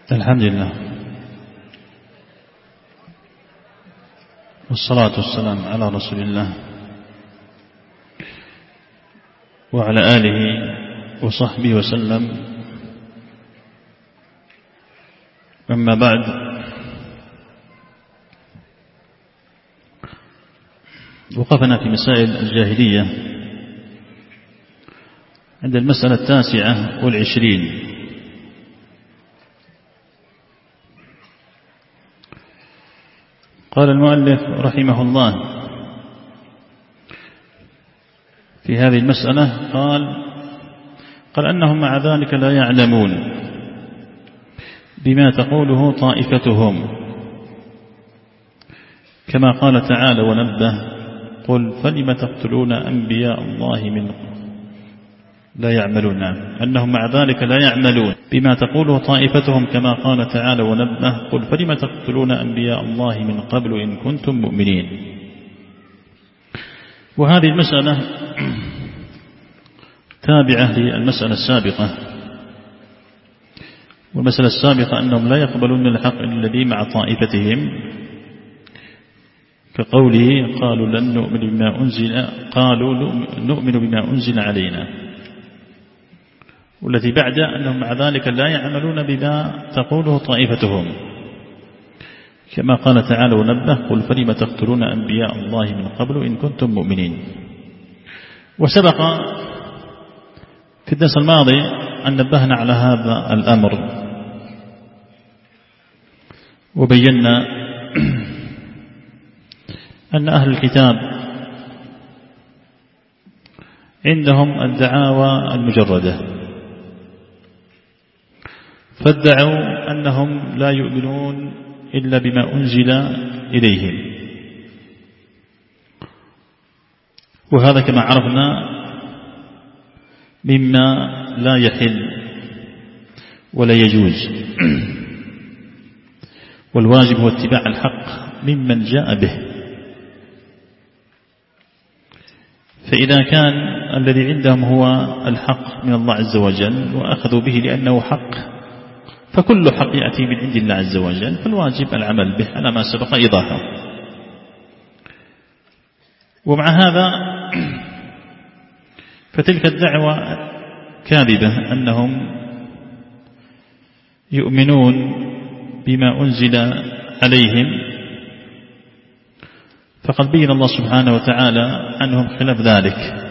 الحمد لله والصلاة والسلام على رسول الله وعلى آله وصحبه وسلم. أما بعد، وقفنا في مسائل الجاهلية عند المسألة 29. قال المؤلف رحمه الله في هذه المسألة، قال أنهم مع ذلك لا يعلمون بما تقوله طائفتهم، كما قال تعالى ونبه: قل فلم تقتلون أنبياء الله من لا يعملون. أنهم مع ذلك لا يعملون بما تقوله طائفتهم، كما قال تعالى ونبه: قل فلم تقتلون أنبياء الله من قبل إن كنتم مؤمنين. وهذه المسألة تابعة للمسألة السابقة، والمسألة السابقة أنهم لا يقبلون الحق إلا الذي مع طائفتهم، كقوله: قالوا لن نؤمن بما أنزل، قالوا نؤمن بما أنزل علينا. والتي بعد أنهم مع ذلك لا يعملون بما تقوله طائفتهم، كما قال تعالى ونبه: قل فلم تقتلون أنبياء الله من قبل إن كنتم مؤمنين. وسبق في الدرس الماضي أن نبهنا على هذا الأمر، وبينا أن أهل الكتاب عندهم الدعاوى المجردة، فادعوا أنهم لا يؤمنون إلا بما أنزل إليهم. وهذا كما عرفنا مما لا يحل ولا يجوز، والواجب هو اتباع الحق ممن جاء به. فإذا كان الذي عندهم هو الحق من الله عز وجل وأخذوا به لأنه حق، فكل حق يأتي من عند الله عز وجل، فالواجب العمل به على ما سبق إيضاحه. ومع هذا فتلك الدعوة كاذبة، أنهم يؤمنون بما أنزل عليهم، فقد بين الله سبحانه وتعالى عنهم خلاف ذلك،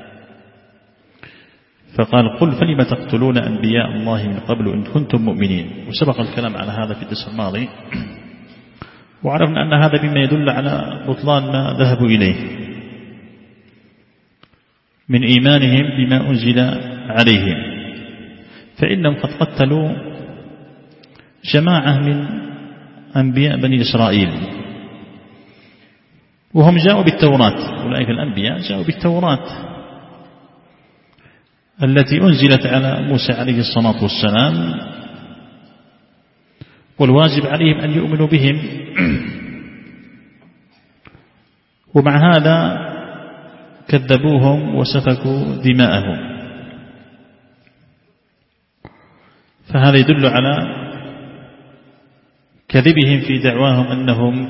فقال: قل فلم تقتلون أنبياء الله من قبل إن كنتم مؤمنين. وسبق الكلام على هذا في الدرس الماضي، وعرفنا أن هذا بما يدل على بطلان ما ذهبوا إليه من إيمانهم بما أنزل عليهم، فإنهم قد قتلوا جماعة من أنبياء بني إسرائيل، وهم جاءوا بالتوراة. أولئك الأنبياء جاءوا بالتوراة التي أنزلت على موسى عليه الصلاة والسلام، والواجب عليهم أن يؤمنوا بهم. ومع هذا كذبوهم وسفكوا دماءهم، فهذا يدل على كذبهم في دعواهم أنهم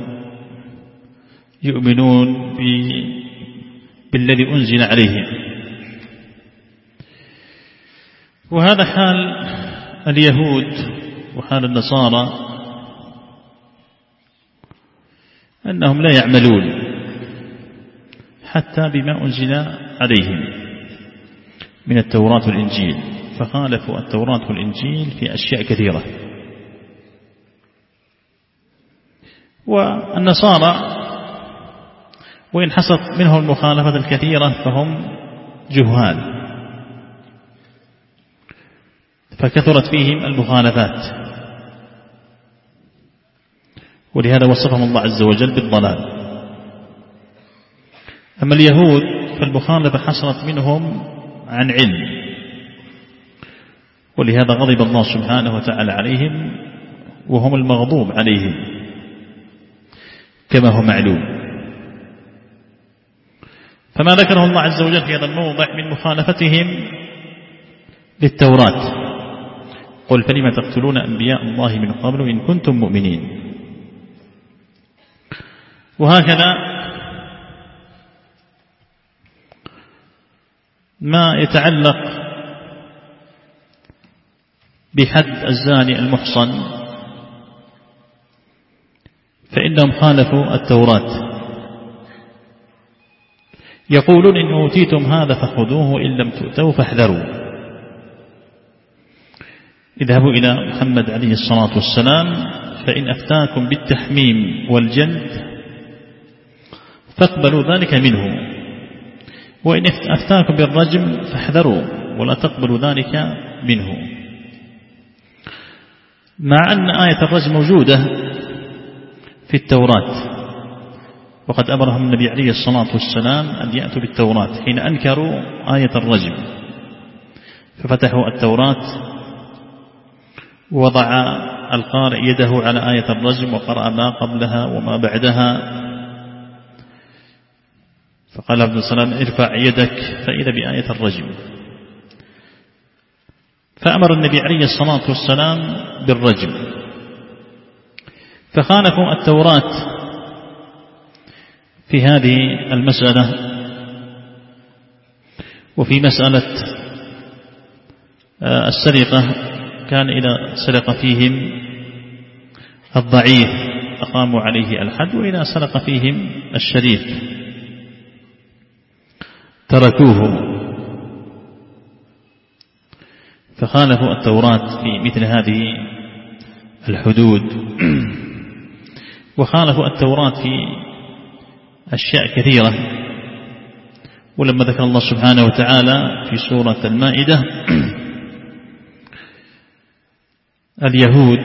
يؤمنون بالذي أنزل عليهم. وهذا حال اليهود وحال النصارى، أنهم لا يعملون حتى بما أنزل عليهم من التوراة والإنجيل، فخالفوا التوراة والإنجيل في أشياء كثيرة. والنصارى وإن حصلت منهم المخالفة الكثيرة فهم جهال، فكثرت فيهم المخالفات، ولهذا وصفهم الله عز وجل بالضلال. أما اليهود فالمخالفة حصلت منهم عن علم، ولهذا غضب الله سبحانه وتعالى عليهم وهم المغضوب عليهم كما هو معلوم. فما ذكره الله عز وجل في هذا الموضع من مخالفتهم للتوراة قل فلم تقتلون أنبياء الله من قبل إن كنتم مؤمنين. وهكذا ما يتعلق بحد الزاني المحصن فإنهم خالفوا التوراة، يقولون إن أوتيتم هذا فخذوه إن لم تؤتوا فاحذروا. اذهبوا إلى محمد عليه الصلاة والسلام فإن أفتاكم بالتحميم والجلد فاقبلوا ذلك منه، وإن أفتاكم بالرجم فاحذروا ولا تقبلوا ذلك منه. مع أن آية الرجم موجودة في التوراة، وقد أمرهم النبي عليه الصلاة والسلام أن يأتوا بالتوراة حين أنكروا آية الرجم، ففتحوا التوراة ووضع القارئ يده على آية الرجم وقرأ ما قبلها وما بعدها، فقال ابن السلام ارفع يدك فإذا بآية الرجم، فأمر النبي عليه الصلاة والسلام بالرجم، فخالفوا التوراة في هذه المسألة. وفي مسألة السرقة كان إذا سرق فيهم الضعيف أقاموا عليه الحد، وإذا سرق فيهم الشريف تركوه، فخالفوا التوراة في مثل هذه الحدود. وخالفوا التوراة في أشياء كثيرة، ولما ذكر الله سبحانه وتعالى في سورة المائدة اليهود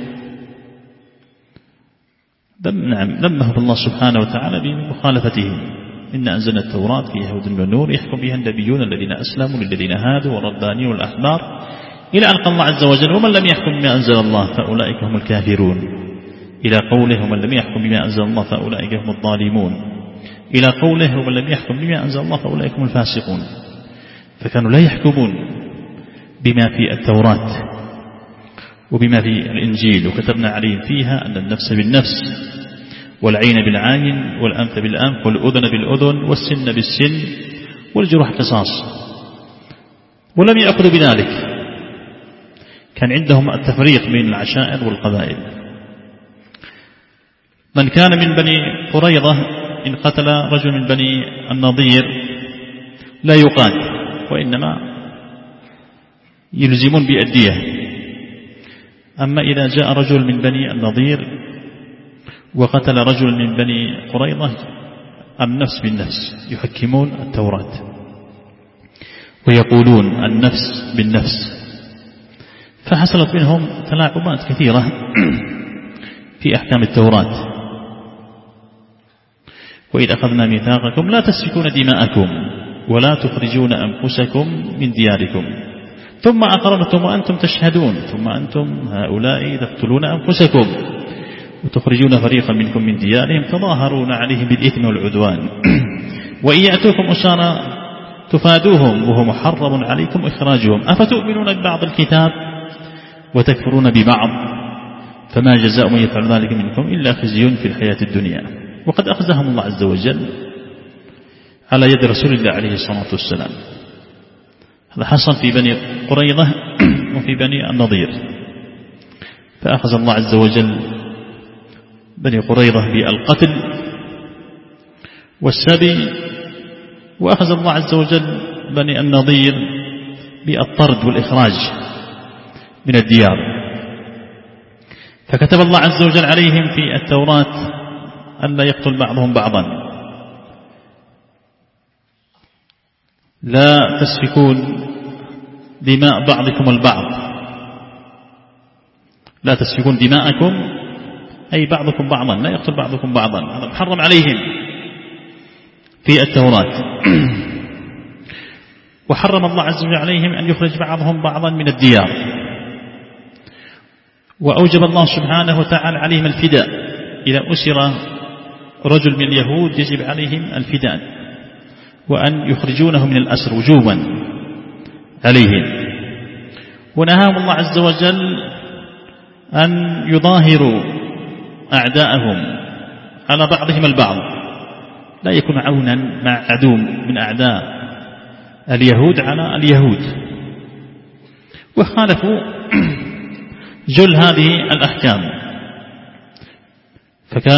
لمهم الله سبحانه وتعالى بمخالفتهم، إن أنزلنا التوراة فيها هدى ونور يحكم بها النبيون الذين أسلموا للذين هادوا والربانيون والأحبار إلى أن قال الله عز وجل ومن لم يحكم بما أنزل الله فأولئك هم الكافرون، إلى قوله ومن لم يحكم بما أنزل الله فأولئك هم الظالمون، إلى قوله ومن لم يحكم بما أنزل الله فأولئك هم الفاسقون. فكانوا لا يحكمون بما في التوراة وبما في الإنجيل، وكتبنا عليهم فيها أن النفس بالنفس والعين بالعين والأنف بالأنف والأذن بالأذن والسن بالسن والجروح قصاص، ولم يأخذوا بذلك. كان عندهم التفريق بين العشائر والقبائل. من كان من بني قريظة إن قتل رجل من بني النضير لا يقاتل، وإنما يلزمون بأدية. أما إذا جاء رجل من بني النضير وقتل رجل من بني قريظة النفس بالنفس، يحكمون التوراة ويقولون النفس بالنفس. فحصلت منهم تلاعبات كثيرة في أحكام التوراة. وإذ أخذنا ميثاقكم لا تسفكون دماءكم ولا تخرجون أنفسكم من دياركم ثم أقررتم وأنتم تشهدون ثم أنتم هؤلاء تقتلون أنفسكم وتخرجون فريقا منكم من ديارهم تظاهرون عليهم بالإثم والعدوان وإن يأتوكم أسارى تفادوهم وهو محرم عليكم إخراجهم أفتؤمنون ببعض الكتاب وتكفرون ببعض فما جزاء من يفعل ذلك منكم إلا خزي في الحياة الدنيا. وقد أخذهم الله عز وجل على يد رسول الله عليه الصلاة والسلام. هذا حصل في بني قريظة وفي بني النضير. فأخذ الله عز وجل بني قريظة بالقتل والسبي، وأخذ الله عز وجل بني النضير بالطرد والإخراج من الديار. فكتب الله عز وجل عليهم في التوراة أن لا يقتل بعضهم بعضا، لا تسفكون دماء بعضكم البعض، لا تسفكون دماءكم أي بعضكم بعضا، لا يقتل بعضكم بعضا، هذا محرم عليهم في التوراة. وحرم الله عز وجل عليهم أن يخرج بعضهم بعضا من الديار. وأوجب الله سبحانه وتعالى عليهم الفداء، إذا أسر رجل من اليهود يجب عليهم الفداء وأن يخرجونه من الأسر وجوبا عليهم. ونهاهم الله عز وجل أن يظاهروا أعداءهم على بعضهم البعض، لا يكون عونا مع عدو من أعداء اليهود على اليهود. وخالفوا جل هذه الأحكام، فكان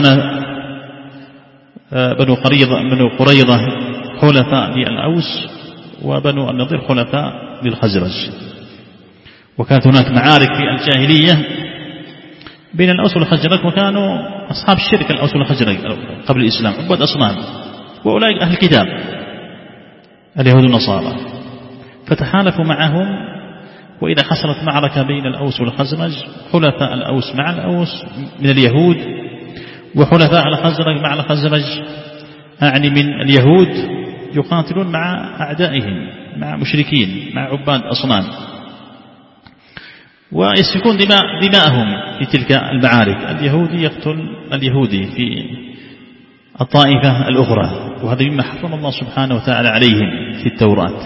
بنو قريظة خلفاء للأوس، وبنو النضير خلفاء للخزرج. وكانت هناك معارك في الجاهلية بين الأوس والخزرج، وكانوا أصحاب الشرك الأوس والخزرج قبل الإسلام عباد أصنام، وأولئك أهل الكتاب اليهود والنصارى، فتحالفوا معهم. وإذا حصلت معركة بين الأوس والخزرج، حلفاء الأوس مع الأوس من اليهود، وحلفاء الخزرج مع الخزرج أعني من اليهود، يقاتلون مع أعدائهم، مع مشركين، مع عباد أصنام، ويسفكون دماءهم في تلك المعارك. اليهودي يقتل اليهودي في الطائفة الأخرى، وهذا مما حرم الله سبحانه وتعالى عليهم في التوراة.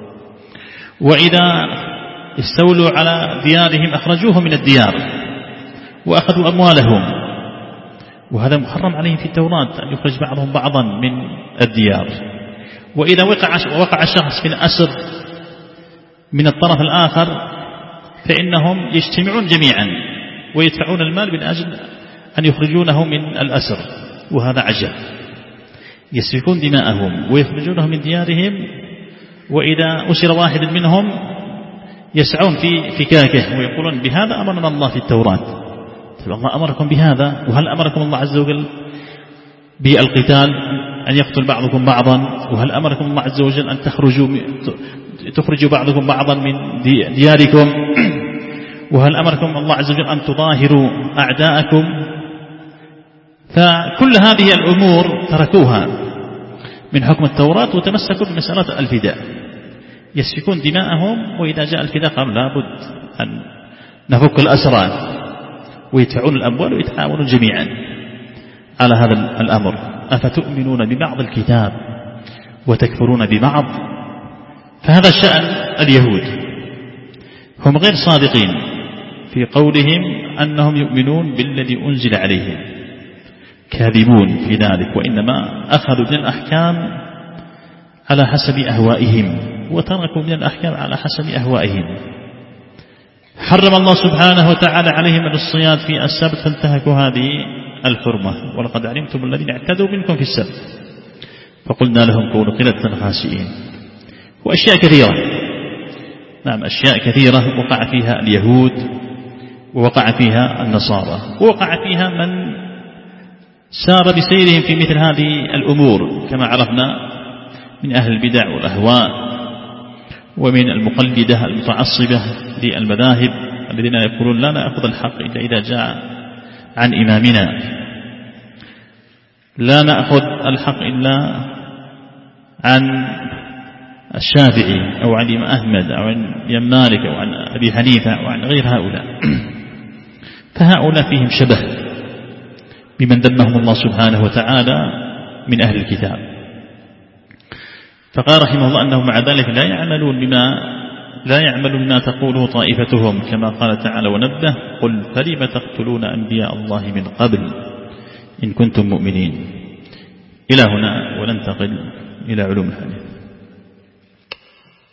وإذا استولوا على ديارهم أخرجوهم من الديار وأخذوا أموالهم، وهذا محرم عليهم في التوراة أن يخرج بعضهم بعضا من الديار. وإذا وقع شخص في الأسر من الطرف الآخر، فإنهم يجتمعون جميعا ويدفعون المال من أجل أن يخرجونه من الأسر، وهذا عجب. يسفكون دماءهم ويخرجونهم من ديارهم، وإذا أسر واحد منهم يسعون في فكاكه ويقولون بهذا أمرنا الله في التوراة. الله أمركم بهذا، وهل أمركم الله عز وجل بالقتال أن يقتل بعضكم بعضا؟ وهل أمركم الله عز وجل أن تخرجوا بعضكم بعضا من دياركم؟ وهل أمركم الله عز وجل أن تظاهروا أعداءكم؟ فكل هذه الأمور تركوها من حكم التوراة وتمسكوا بمسألة الفداء، يسفكون دماءهم، وإذا جاء الفداء قالوا لابد أن نفك الأسرى، ويدفعون الأموال ويتعاونون جميعا على هذا الأمر. أفتؤمنون ببعض الكتاب وتكفرون ببعض؟ فهذا شأن اليهود، هم غير صادقين في قولهم أنهم يؤمنون بالذي أنزل عليهم، كاذبون في ذلك، وإنما أخذوا من الأحكام على حسب أهوائهم، وتركوا من الأحكام على حسب أهوائهم. حرم الله سبحانه وتعالى عليهم الصياد في السبت، فانتهكوا هذه الحرمة. ولقد علمتم الذين اعتدوا منكم في السبت فقلنا لهم كونوا قردة خاسئين. وأشياء كثيرة، نعم أشياء كثيرة وقع فيها اليهود، ووقع فيها النصارى، ووقع فيها من سار بسيرهم في مثل هذه الأمور، كما عرفنا من أهل البدع والأهواء، ومن المقلدة المتعصبة للمذاهب الذين يقولون لا نأخذ الحق إلا إذا جاء عن إمامنا، لا نأخذ الحق إلا عن الشافعي أو عن الإمام أحمد أو عن الإمام مالك أو عن أبي حنيفة أو عن غير هؤلاء. فهؤلاء فيهم شبه بمن ذمهم الله سبحانه وتعالى من أهل الكتاب. فقال رحمه الله أنهم مع ذلك لا يعملون ما تقوله طائفتهم، كما قال تعالى ونبه قل فلم تقتلون أنبياء الله من قبل إن كنتم مؤمنين. إلى هنا وننتقل إلى علوم الحديث.